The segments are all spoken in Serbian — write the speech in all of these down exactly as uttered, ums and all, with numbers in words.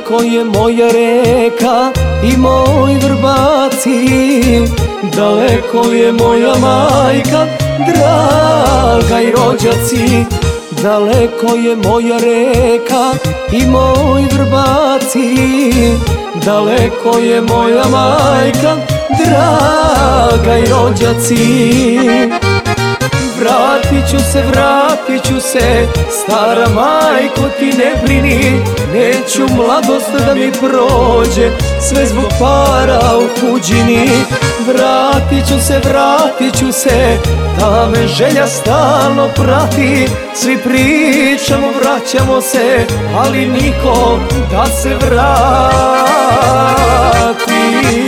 Daleko je moja reka i moj vrbaci, daleko je moja majka, draga i rođaci. Daleko je moja reka i moj vrbaci, daleko je moja majka, draga i rođaci. Vratit ću se, vratit ću se, stara majko ti ne brini, neću mladost da mi prođe, sve zbog para u tuđini. Vratit ću se, vratit ću se, da me želja stalno prati, svi pričamo, vraćamo se, ali niko da se vrati.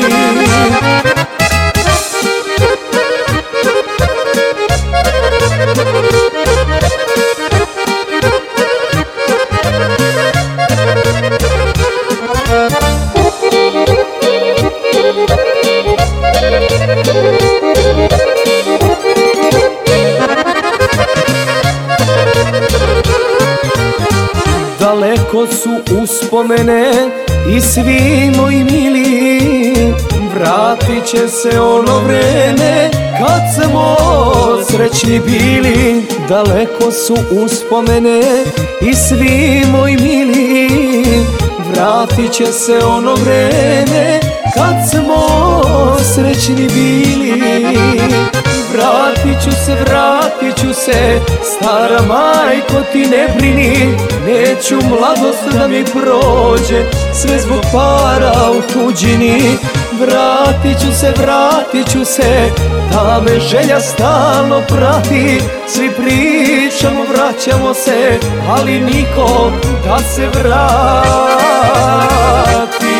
Daleko su uspomene i svi moji mili, vratit će se ono vreme kad smo srećni bili. Daleko su uspomene i svi moji mili, vratit će se ono vreme kad smo srećni bili. Vratit ću se, vratit ću se, stara majko ti ne brini, neću mladost da mi prođe, sve zbog para u tuđini. Vratit ću se, vratit ću se, da me želja stalno prati, svi pričamo, vraćamo se, ali niko da se vrati.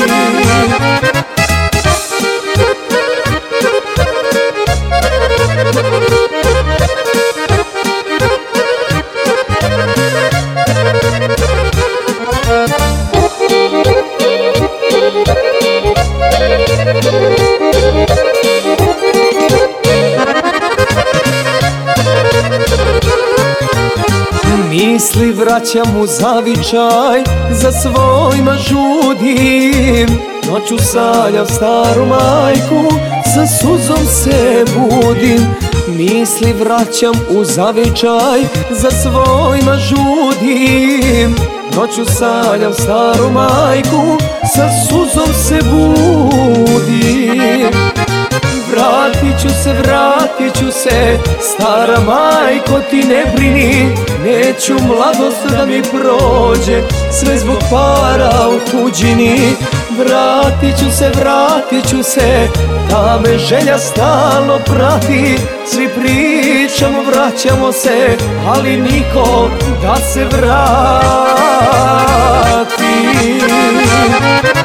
Misli vraćam u zavičaj, za svojima žudim, noću sanjam staru majku, sa suzom se budim. Misli vraćam u zavičaj, za svojima žudim, noću sanjam staru majku, sa suzom se budim. Vratit ću se, vratit ću se, stara majko ti ne brini, neću mladost da mi prođe, sve zbog para u tuđini. Vratit ću se, vratit ću se, da me želja stalno prati, svi pričamo, vraćamo se, ali niko da se vrati.